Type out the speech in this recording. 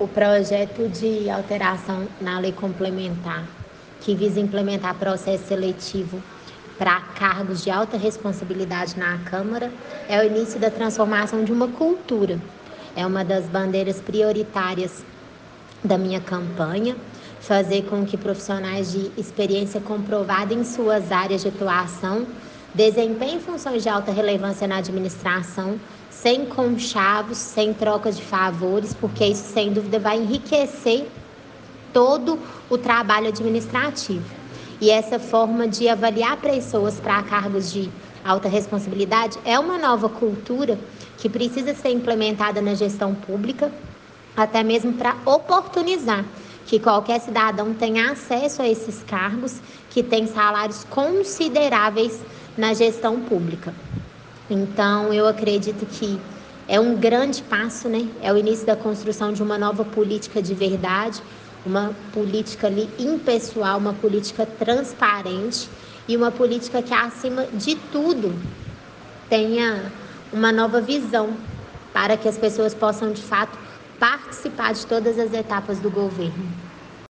O projeto de alteração na lei complementar, que visa implementar processo seletivo para cargos de alta responsabilidade na Câmara, é o início da transformação de uma cultura. É uma das bandeiras prioritárias da minha campanha, fazer com que profissionais de experiência comprovada em suas áreas de atuação desempenhem funções de alta relevância na administração, sem conchavos, sem troca de favores, porque isso, sem dúvida, vai enriquecer todo o trabalho administrativo. E essa forma de avaliar pessoas para cargos de alta responsabilidade é uma nova cultura que precisa ser implementada na gestão pública, até mesmo para oportunizar que qualquer cidadão tenha acesso a esses cargos que têm salários consideráveis na gestão pública. Então, eu acredito que é um grande passo, né? É o início da construção de uma nova política de verdade, uma política ali impessoal, uma política transparente e uma política que, acima de tudo, tenha uma nova visão para que as pessoas possam, de fato, participar de todas as etapas do governo.